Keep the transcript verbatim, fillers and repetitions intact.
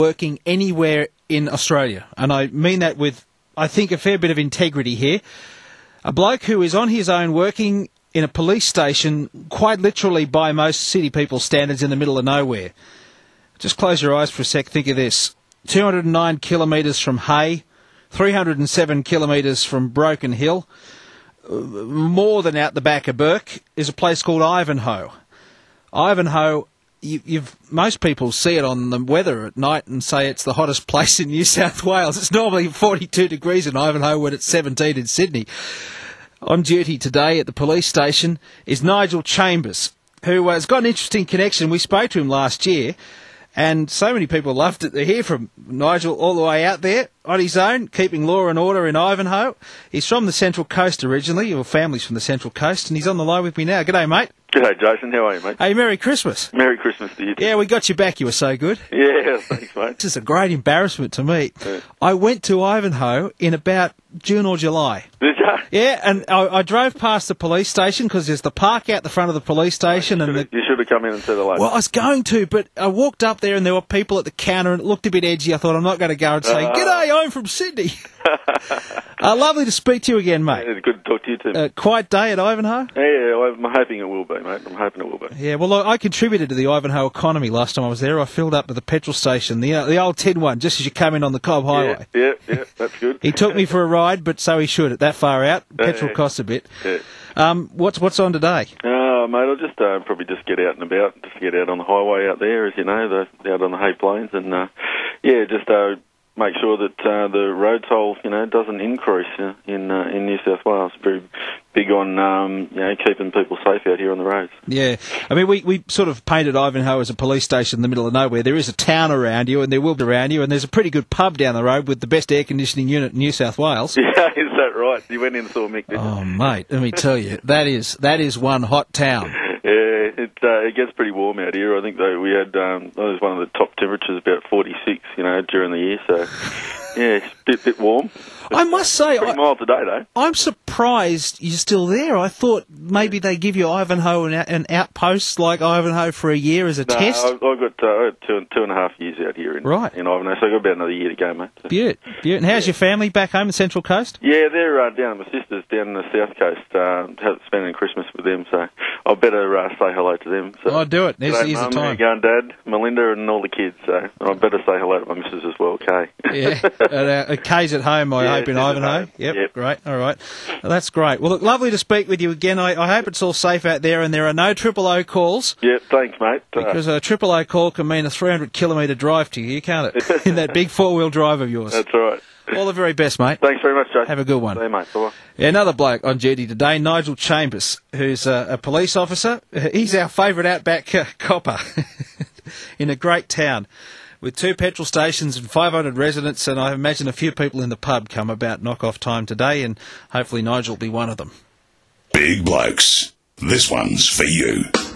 working anywhere in Australia. And I mean that with, I think, a fair bit of integrity here. A bloke who is on his own working in a police station, quite literally by most city people's standards, in the middle of nowhere. Just close your eyes for a sec, think of this. two hundred nine kilometres from Hay, three hundred seven kilometres from Broken Hill, more than out the back of Burke, is a place called Ivanhoe. Ivanhoe, you, you've most people see it on the weather at night and say it's the hottest place in New South Wales. It's normally forty-two degrees in Ivanhoe when it's seventeen in Sydney. On duty today at the police station is Nigel Chambers, who has got an interesting connection. We spoke to him last year, and so many people loved it to hear from Nigel all the way out there on his own, keeping law and order in Ivanhoe. He's from the Central Coast originally, or family's from the Central Coast, and he's on the line with me now. G'day, mate. G'day, Jason. How are you, mate? Hey, Merry Christmas. Merry Christmas to you too. Yeah, we got you back. You were so good. Yeah, thanks, mate. This is a great embarrassment to me. Yeah. I went to Ivanhoe in about June or July. Did you? Yeah, and I, I drove past the police station because there's the park out the front of the police station. You and should, the, you should have come in and said hello. Well, I was going to, but I walked up there and there were people at the counter and it looked a bit edgy. I thought, I'm not going to go and say, Uh. G'day, I'm from Sydney. uh, lovely to speak to you again, mate. It's good to talk to you too. Uh, quiet day at Ivanhoe? Yeah, I'm hoping it will be, mate. I'm hoping it will be. Yeah, well, I I contributed to the Ivanhoe economy last time I was there. I filled up at the petrol station, the uh, the old tin one, just as you come in on the Cobb Highway. Yeah, yeah, yeah, that's good. He took me for a ride, but so he should. At that far out, petrol yeah. costs a bit. Yeah. Um, what's what's on today? Uh, mate, I'll just uh, probably just get out and about, just get out on the highway out there, as you know, the, out on the Hay Plains, and uh, yeah, just uh, make sure that uh, the road toll, you know, doesn't increase uh, in uh, in New South Wales. Very big on um, you know, keeping people safe out here on the roads. Yeah, I mean, we, we sort of painted Ivanhoe as a police station in the middle of nowhere. There is a town around you, and there will be around you, and there's a pretty good pub down the road with the best air conditioning unit in New South Wales. Yeah, is that right? You went in and saw Mick, didn't you? Oh, mate, let me tell you, that is that is one hot town. Yeah, it uh, it gets pretty warm out here. I think though we had um, that was one of the top temperatures, about forty-six, you know, during the year. So yeah, it's a bit bit warm. I must say, Pretty I, mild today though. I'm surprised you're still there. I thought maybe they give you Ivanhoe an, an outpost like Ivanhoe for a year as a No, test. I've, I've got uh, two two and a half years out here in Right. in Ivanhoe, so I've got about another year to go, mate. So. Beaut, beaut. And how's your family back home in the Central Coast? Yeah, they're uh, down at my sisters down in the South Coast, uh, spending Christmas with them. So I better uh, say hello to them. So. Oh, do it. Here's, G'day, here's the Mum, time. how you going, Dad, Melinda, and all the kids. So I better say hello to my missus as well, Kay. Yeah, at, uh, Kay's at home, I Yeah, hope, in she's at Ivanhoe. home. Yep, Yep. great, all right. Well, that's great. Well, look, lovely to speak with you again. I, I hope it's all safe out there and there are no triple O calls, Yeah, thanks, mate. Uh, because a triple O call can mean a three hundred kilometre drive to you, can't it? In that big four-wheel drive of yours. that's all right. All the very best, mate. Thanks very much, Jason. Have a good one. See you, mate. Bye. Yeah, another bloke on duty today, Nigel Chambers, who's a, a police officer. He's our favourite outback uh, copper in a great town with two petrol stations and five hundred residents, and I imagine a few people in the pub come about knock-off time today, and hopefully Nigel will be one of them. Big blokes. This one's for you.